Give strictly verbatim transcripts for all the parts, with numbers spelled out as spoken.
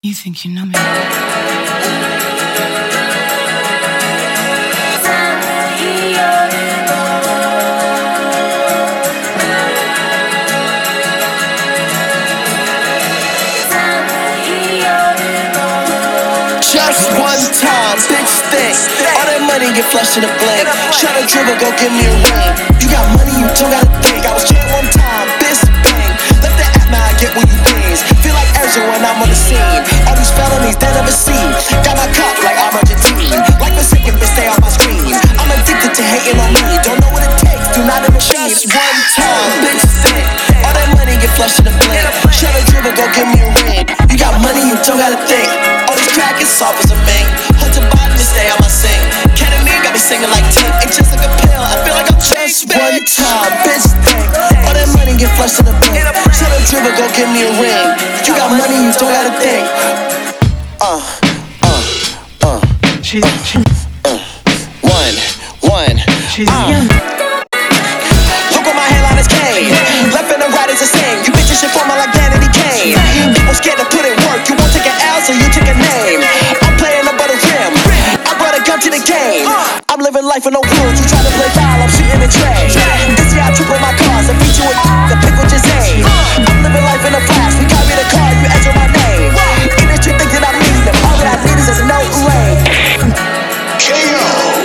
You think you know me? Just one time, bitch think. All that money get flushed in a blink. Shut a dribble, go give me a ring. You got money, you don't gotta think. I was chillin' one time, bitch bang. Left the app, now I get what you things. Feel like Ezra when I'm on the scene. All these felonies they never seen. Got my cup like I'm Argentine. Like the second bitch stay on my screen. I'm addicted to hating on me. Don't know what it takes, do not ever Just one time, bitch think. All that money get flushed in a blink. Shut a dribble, go give me a ring. You got money, you don't gotta think. Crack is soft as a mink. Hunter Biden to stay on my sink. Ketamine got me singing like Tink. It's just like a pill, I feel like I'm just one time, bitch think. All that money get flushed in the bank. Tell a dribble, go give me a ring. You got money, you don't gotta think. Uh, uh, uh, She's, she, uh, one, one, she's uh. young. Look what my hairline is cane. Left and the right is the same. You bitches shit for me like Danity Kane. People scared to put in work. You won't take an L, so you take a name. I'm playing up by the rim. I brought a gun to the game. I'm living life with no rules. You try to play foul, I'm shooting the tray. This year I triple my cars. I beat you with the pick with your aim. I'm living life in a flash. We carry the car, you enter my name. Industry think that I need them. All that I need is no rain. K O.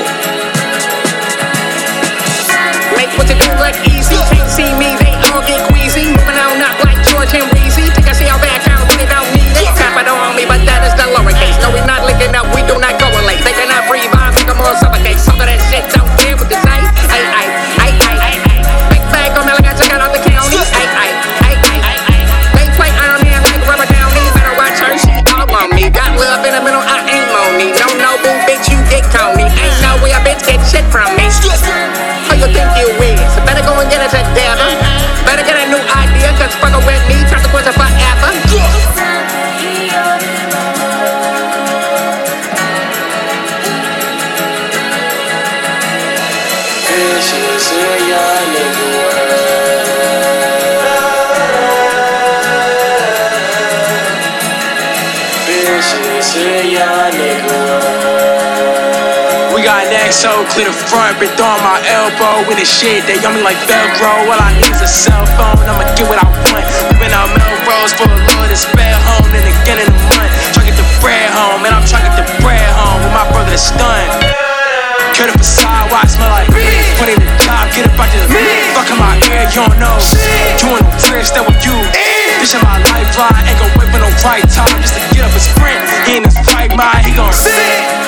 Make what you do look easy. Can't see me, they all get queasy. Moving on up like George and Weezy. Think I see our back out, really don't need it. Tap it on me, but that is the lowercase. No, we not linking up, we do not correlate. They cannot breathe, I make them all suffocate. Some of that shit don't care what to say. Ay, ay, ay, ay, ay, ay. Big bag on me like I took out off the county. Ay, ay, ay, ay, ay, ay. They play Iron Man like Rubber Downey. Better watch her, she all on me. Got love in the middle, I ain't money. No, no, boo, bitch, you get Tony. Ain't no way a bitch get shit from me. Who you think you is? Better go and get it together. Better get a new idea, cause fuckin' with me, consequences forever. Bitch is a young nigga world. Bitch is a young nigga world. We got an X O, clear the front, been throwing my elbow in the shit, they yummy like Velcro. All I need is a cell phone, I'ma get what I want. Moving out Melrose for a load to spare home, then again in a month. Try to get the bread home, and I'm trying to get the bread home with my brother that's stunned. Cut up a side, why I smell like funny the job, get up out the fucking my ear, you don't know. You ain't no tricks, that with you. Bitch in my lifeline, ain't gon' wait for no right time just to get up and sprint. He in his right mind, he gon' sit.